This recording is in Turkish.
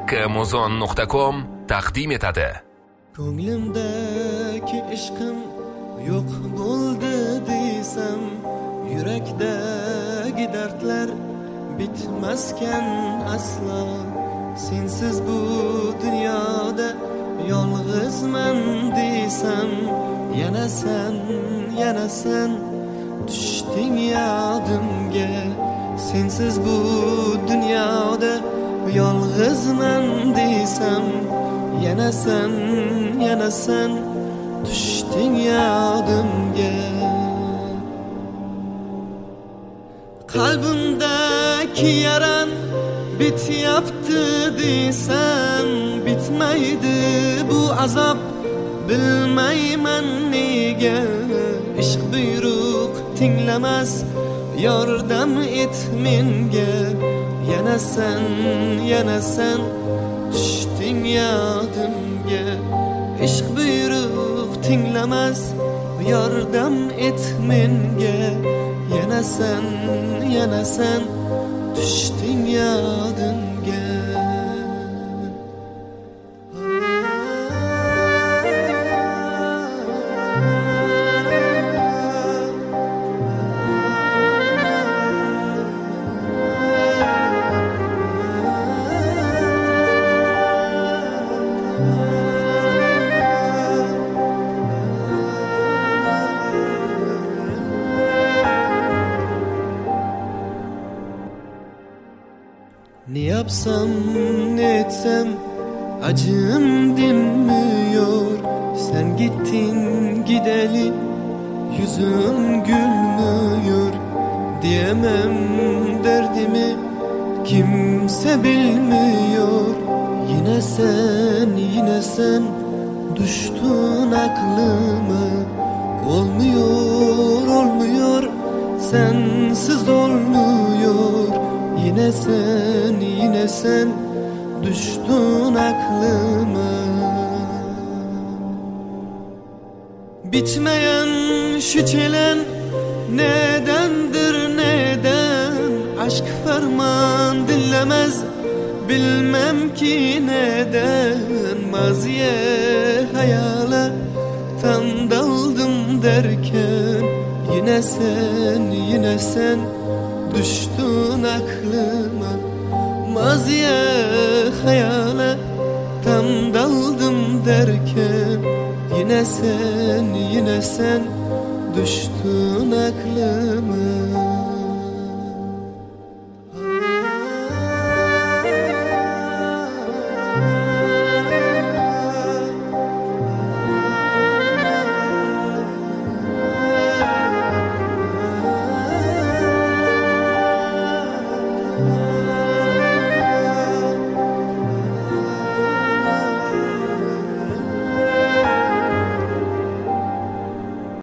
Hakkimuzon.com taqdim etadi. Ko'nglimdagi ishqim yo'q bo'ldi desam, yurakdagi dardlar bitmaskan aslo. Sensiz bu dunyoda yolg'izman desam, yana sen düşding yodimga. Sensiz bu dunyoda yolg'izman desam, yana sen düşding yodimga. Qalbimdagi yaran bityapti desam, bitmaydi bu azob, bilmayman nega. Ishq buyruq tinglamas, yordam et menga. Yana sen düşding yodimga. Ishq buyruq tinglamas, yordam et menga. Yana sen düşding yodimga. Ne yapsam ne etsem acım dinmiyor. Sen gittin gideli yüzüm gülmüyor. Diyemem derdimi kimse bilmiyor. Yine sen düştün aklıma. Olmuyor sensiz olmuyor. Yine sen düştün aklıma. Bitmeyen şu çelen nedendir neden? Aşk ferman dinlemez, bilmem ki neden. Maziye hayala tam daldım derken, yine sen düştün aklıma. Maziye hayale tam daldım derken, yine sen düştün aklıma.